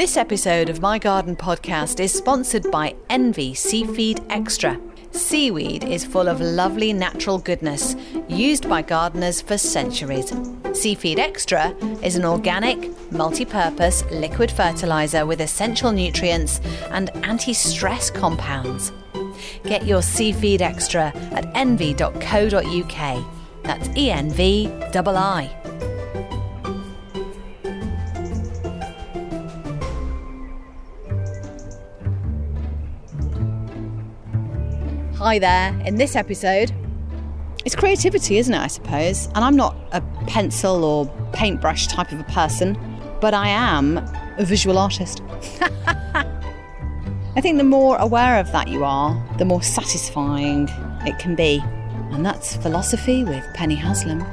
This episode of My Garden Podcast is sponsored by Envy Seaweed Extra. Seaweed is full of lovely natural goodness used by gardeners for centuries. Seaweed Extra is an organic, multi-purpose liquid fertiliser with essential nutrients and anti-stress compounds. Get your Seaweed Extra at envy.co.uk. That's ENVII. Hi there. In this episode, it's creativity, isn't it, I suppose? And I'm not a pencil or paintbrush type of a person, but I am a visual artist. I think the more aware of that you are, the more satisfying it can be. And that's Philosophy with Penny Haslam.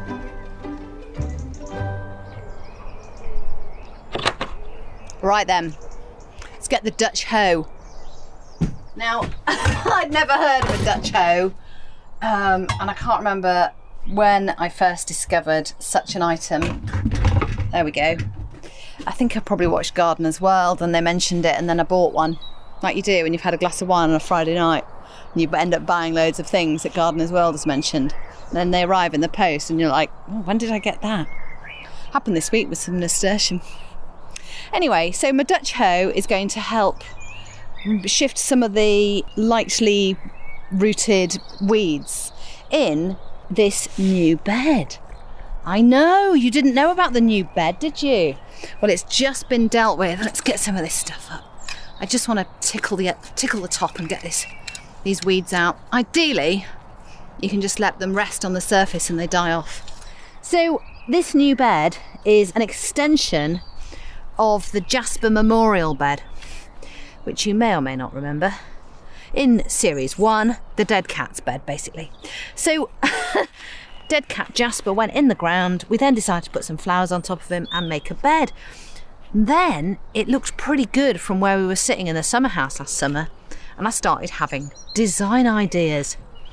Right then, let's get the Dutch hoe. Now, I'd never heard of a Dutch hoe, and I can't remember when I first discovered such an item. There we go. I think I probably watched Gardener's World and they mentioned it, and then I bought one, like you do when you've had a glass of wine on a Friday night and you end up buying loads of things that Gardener's World has mentioned. And then they arrive in the post and you're like, oh, when did I get that? Happened this week with some nasturtium. Anyway, so my Dutch hoe is going to help shift some of the lightly rooted weeds in this new bed. I know, you didn't know about the new bed, did you? Well, it's just been dealt with. Let's get some of this stuff up. I just want to tickle the top and get these weeds out. Ideally, you can just let them rest on the surface and they die off. So this new bed is an extension of the Jasper Memorial bed, which you may or may not remember, in Series 1, the Dead Cat's bed, basically. So, Dead Cat Jasper went in the ground. We then decided to put some flowers on top of him and make a bed. Then, it looked pretty good from where we were sitting in the summer house last summer, and I started having design ideas.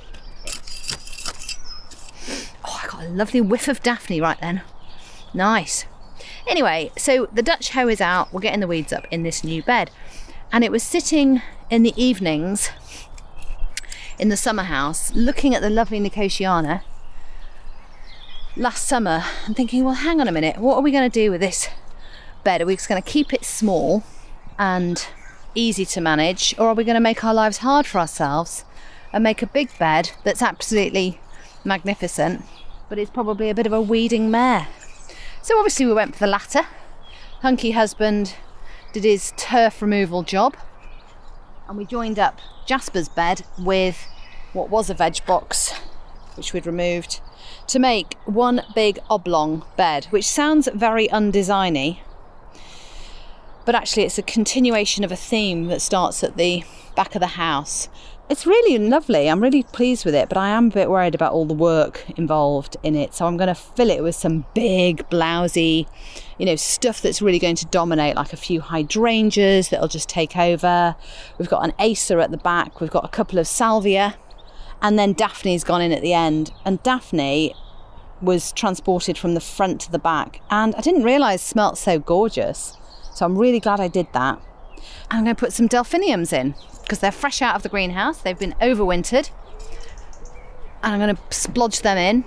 Oh, I got a lovely whiff of Daphne right then. Nice. Anyway, so the Dutch hoe is out. We're getting the weeds up in this new bed. And it was sitting in the evenings in the summer house looking at the lovely Nicotiana last summer and thinking, well, hang on a minute, what are we going to do with this bed? Are we just going to keep it small and easy to manage, or are we going to make our lives hard for ourselves and make a big bed that's absolutely magnificent, but it's probably a bit of a weeding mare? So obviously we went for the latter. Hunky husband did his turf removal job, and we joined up Jasper's bed with what was a veg box, which we'd removed, to make one big oblong bed, which sounds very undesigny, but actually it's a continuation of a theme that starts at the back of the house. It's really lovely. I'm really pleased with it, but I am a bit worried about all the work involved in it. So I'm going to fill it with some big, blousy, stuff that's really going to dominate, like a few hydrangeas that'll just take over. We've got an Acer at the back. We've got a couple of salvia. And then Daphne's gone in at the end. And Daphne was transported from the front to the back. And I didn't realise smelt so gorgeous. So I'm really glad I did that. And I'm going to put some delphiniums in, because they're fresh out of the greenhouse. They've been overwintered. And I'm going to splodge them in.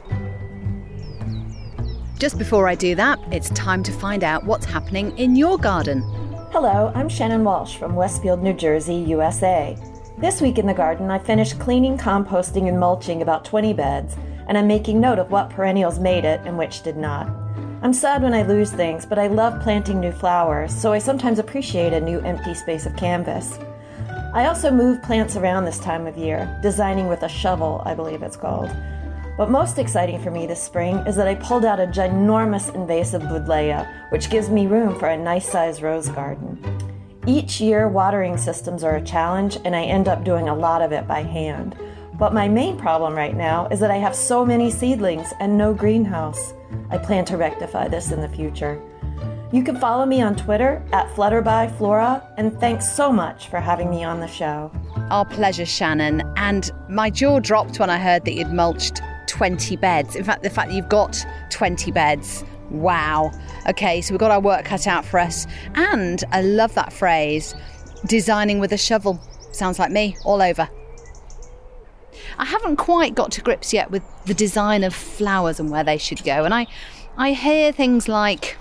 Just before I do that, it's time to find out what's happening in your garden. Hello, I'm Shannon Walsh from Westfield, New Jersey, USA. This week in the garden, I finished cleaning, composting, and mulching about 20 beds, and I'm making note of what perennials made it and which did not. I'm sad when I lose things, but I love planting new flowers, so I sometimes appreciate a new empty space of canvas. I also move plants around this time of year, designing with a shovel, I believe it's called. But most exciting for me this spring is that I pulled out a ginormous invasive Buddleia, which gives me room for a nice-sized rose garden. Each year, watering systems are a challenge, and I end up doing a lot of it by hand. But my main problem right now is that I have so many seedlings and no greenhouse. I plan to rectify this in the future. You can follow me on Twitter @FlutterbyFlora, and thanks so much for having me on the show. Our pleasure, Shannon. And my jaw dropped when I heard that you'd mulched 20 beds. In fact, the fact that you've got 20 beds Wow. Okay, so we've got our work cut out for us. And I love that phrase, designing with a shovel. Sounds like me, all over. I haven't quite got to grips yet with the design of flowers and where they should go. And I hear things like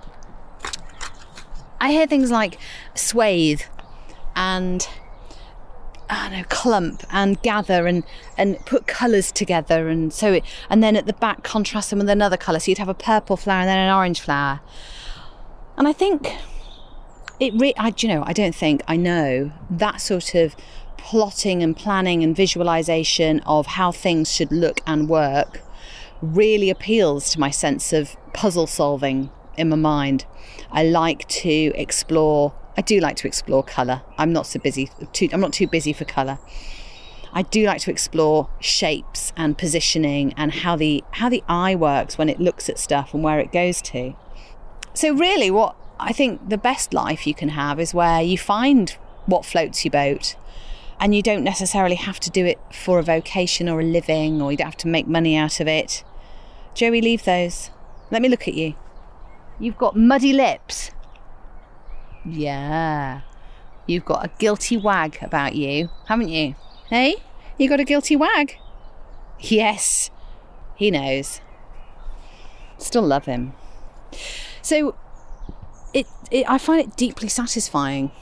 swathe and I don't know, clump and gather and put colours together, and then at the back contrast them with another colour, so you'd have a purple flower and then an orange flower. And I think I know that sort of plotting and planning and visualisation of how things should look and work really appeals to my sense of puzzle solving in my mind. I do like to explore colour. I'm not too busy for colour. I do like to explore shapes and positioning and how the eye works when it looks at stuff and where it goes to. So really what I think the best life you can have is where you find what floats your boat, and you don't necessarily have to do it for a vocation or a living, or you don't have to make money out of it. Joey, leave those. Let me look at you. You've got muddy lips. Yeah. You've got a guilty wag about you, haven't you? Hey? You got a guilty wag? Yes. He knows. Still love him. So I find it deeply satisfying.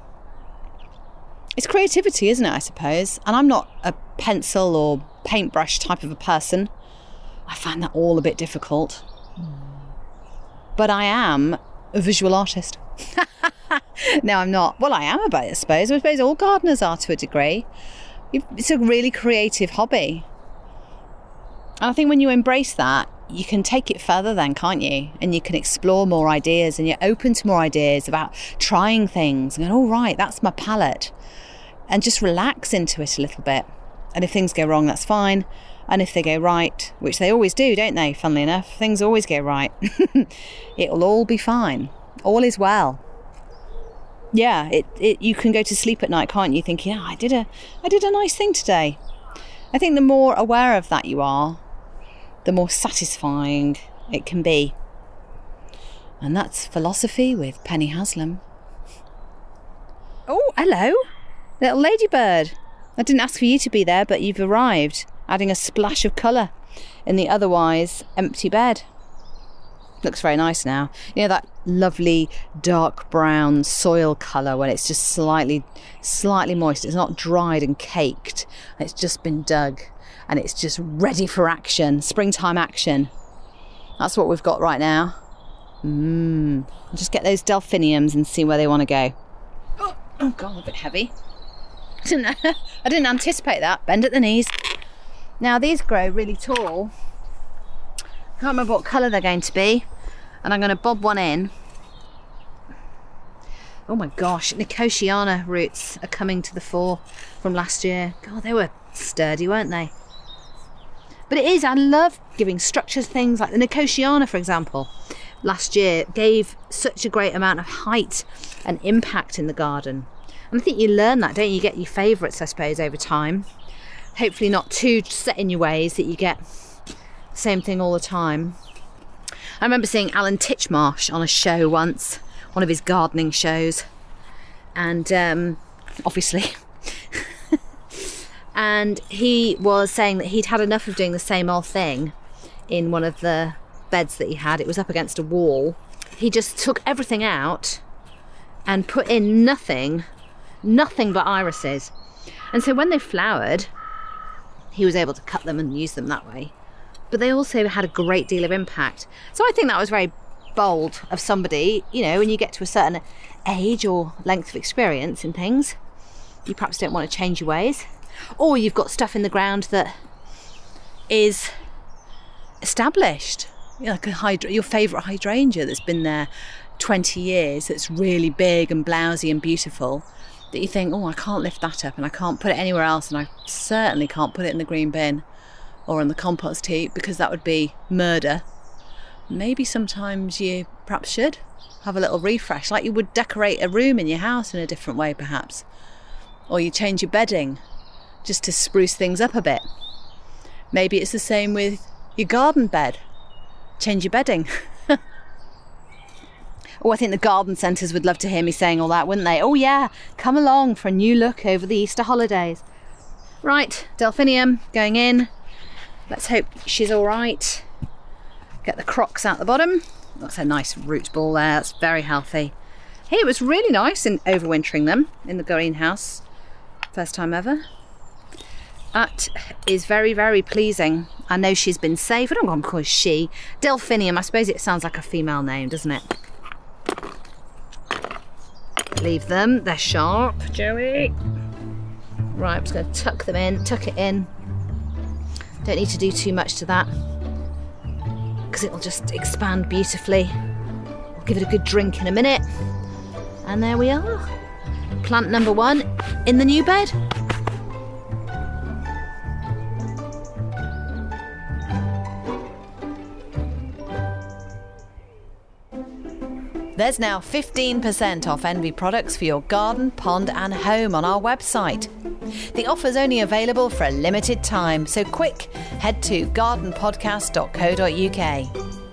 It's creativity, isn't it, I suppose? And I'm not a pencil or paintbrush type of a person. I find that all a bit difficult. But I am a visual artist. No, I'm not. Well, I am about it, I suppose. I suppose all gardeners are to a degree. It's a really creative hobby. And I think when you embrace that, you can take it further then, can't you? And you can explore more ideas, and you're open to more ideas about trying things and going, oh, right, that's my palette. And just relax into it a little bit. And if things go wrong, that's fine. And if they go right, which they always do, don't they, funnily enough, things always go right. It'll all be fine. All is well. Yeah, you can go to sleep at night, can't you, thinking, I did a nice thing today. I think the more aware of that you are, the more satisfying it can be. And that's philosophy with Penny Haslam. Oh, hello, little ladybird. I didn't ask for you to be there, but you've arrived, adding a splash of colour in the otherwise empty bed. Looks very nice now. You know, that lovely dark brown soil colour when it's just slightly moist. It's not dried and caked. It's just been dug and it's just ready for action. Springtime action. That's what we've got right now. I'll just get those delphiniums and see where they want to go. Oh God, a bit heavy. I didn't anticipate that. Bend at the knees. Now these grow really tall. Can't remember what colour they're going to be, and I'm going to bob one in. Oh my gosh, Nicotiana roots are coming to the fore from last year. God, they were sturdy, weren't they? But it is, I love giving structure to things, like the Nicotiana, for example. Last year gave such a great amount of height and impact in the garden. And I think you learn that, don't you? You get your favourites, I suppose, over time. Hopefully not too set in your ways that you get same thing all the time. I remember seeing Alan Titchmarsh on a show once, one of his gardening shows, and obviously and he was saying that he'd had enough of doing the same old thing in one of the beds that he had. It was up against a wall. He just took everything out and put in nothing but irises, and so when they flowered he was able to cut them and use them that way. But they also had a great deal of impact. So I think that was very bold of somebody. You know, when you get to a certain age or length of experience in things, you perhaps don't want to change your ways. Or you've got stuff in the ground that is established. You know, like your favourite hydrangea that's been there 20 years, that's really big and blousy and beautiful, that you think, oh, I can't lift that up and I can't put it anywhere else, and I certainly can't put it in the green bin or in the compost heap because that would be murder. Maybe sometimes you perhaps should have a little refresh, like you would decorate a room in your house in a different way perhaps. Or you change your bedding just to spruce things up a bit. Maybe it's the same with your garden bed. Change your bedding. Oh, I think the garden centres would love to hear me saying all that, wouldn't they? Oh yeah, come along for a new look over the Easter holidays. Right, Delphinium going in. Let's hope she's all right. Get the crocks out the bottom. That's a nice root ball there. That's very healthy. Hey, it was really nice in overwintering them in the greenhouse. First time ever. That is very, very pleasing. I know she's been safe. I don't want to call her she. Delphinium, I suppose it sounds like a female name, doesn't it? Leave them. They're sharp, Joey. Right, I'm just going to tuck them in. Tuck it in. Don't need to do too much to that because it will just expand beautifully. I'll give it a good drink in a minute. And there we are. Plant number 1 in the new bed. There's now 15% off Envy products for your garden, pond and home on our website. The offer's only available for a limited time, so quick, head to gardenpodcast.co.uk.